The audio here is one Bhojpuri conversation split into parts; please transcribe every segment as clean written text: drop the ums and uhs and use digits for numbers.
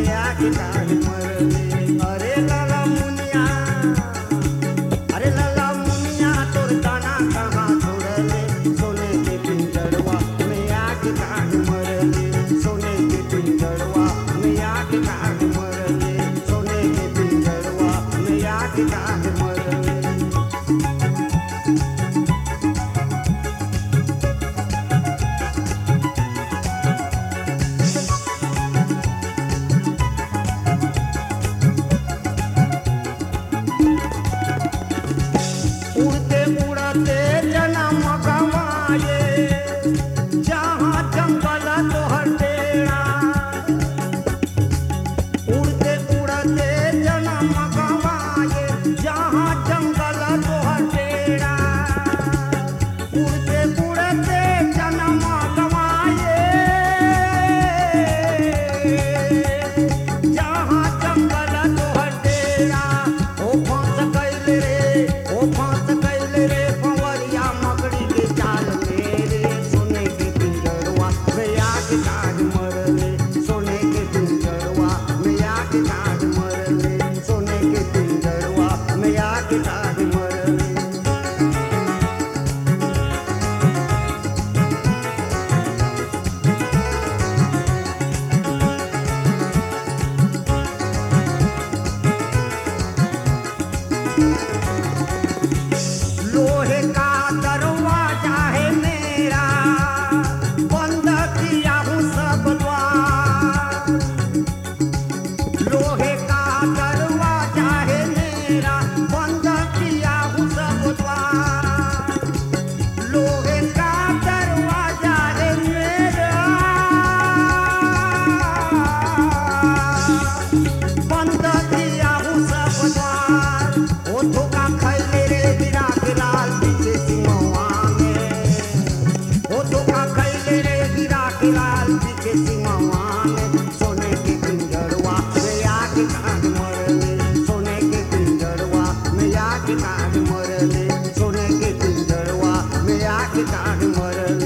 में आके काट मरले। अरे लाला मुनिया, अरे लाला मुनिया तोर दाना कहाँ छोड़ले, सोने के पिंजड़वा में आके काट मरले, सोने के पिंजड़वा में आके काट मरले, सोने के पिंजड़वा में आके काट मरले। उड़ते उड़ते जन्म गवाए, जहाँ जंगल तोहर डेरा। उड़ते उड़ते जन्म गवाए, जहाँ जंगल तोहर डेरा। उड़ते उड़ते जन्म गवाए, जहाँ जंगल तोहर डेरा। ओ फंस गइल रे, ओ फंस गइल रे कंवरिया मकड़ी के जाल में रे, सोने के पिंजड़वा में आके काट मरले, सोने के पिंजड़वा में आके काट मरले, सोने के पिंजड़वा में आके काट मरले। लोहे का दरवाजा है मेरा, बंद किया हूँ सब द्वार। लोहे का दरवाजा है मेरा, बंद किया हूँ सब द्वार। लोहे का दरवाजा है मेरा, बंद किया हूँ सब द्वार। ओ धोखा खैले रे गिरा के लाल पीछे सिमवा में, ओ धोखा खैले रे गिरा के लाल पीछे सिमवा में, सोने के पिंजड़वा में आके काट मरले, सोने के पिंजड़वा में आके काट मरले, सोने के पिंजड़वा में आके काट मरले।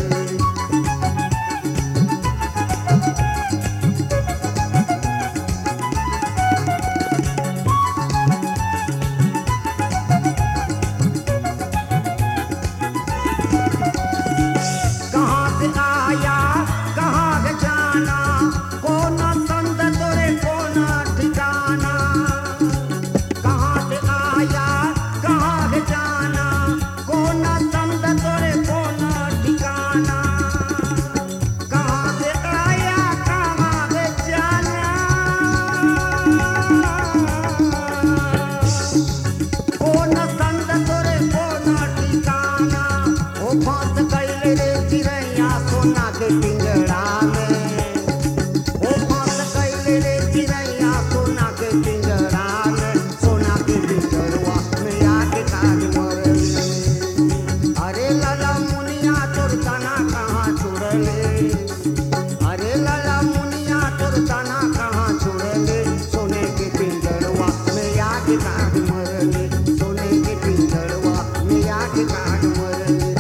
कहाँ से आया कहाँ है जाना, कौन संत तोरे कौन ठिकाना। कहाँ से आया कहाँ है जाना, कौन संत तोरे कौन ठिकाना। कहाँ से आया कहाँ है जाना, कौन संत तोरे कौन ठिकाना। ओ फंस गइल रे चिड़ैया सोना के पिंजड़ा में, ओ फंस गइल रे चिड़ैया सोना के पिंजड़ा में, सोना के पिंजड़वा में आके काट मरले। अरे लाला मुनिया तोर दाना कहाँ छोड़ले, अरे लाला मुनिया तोर दाना कहाँ छोड़ले, सोने के पिंजड़वा में आके काट मरले, सोने के पिंजड़वा में आके काट मरले।